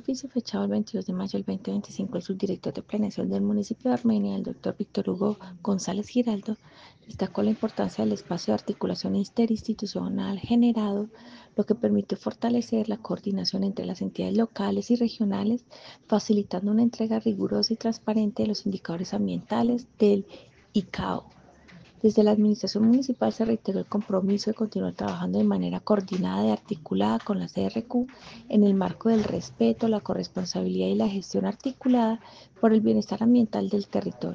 oficio fechado el 22 de mayo del 2025, el subdirector de Planeación del municipio de Armenia, el doctor Víctor Hugo González Giraldo, destacó la importancia del espacio de articulación interinstitucional generado, lo que permite fortalecer la coordinación entre las entidades locales y regionales, facilitando una entrega rigurosa y transparente de los indicadores ambientales del ICAO. Desde la Administración Municipal se reiteró el compromiso de continuar trabajando de manera coordinada y articulada con la CRQ en el marco del respeto, la corresponsabilidad y la gestión articulada por el bienestar ambiental del territorio.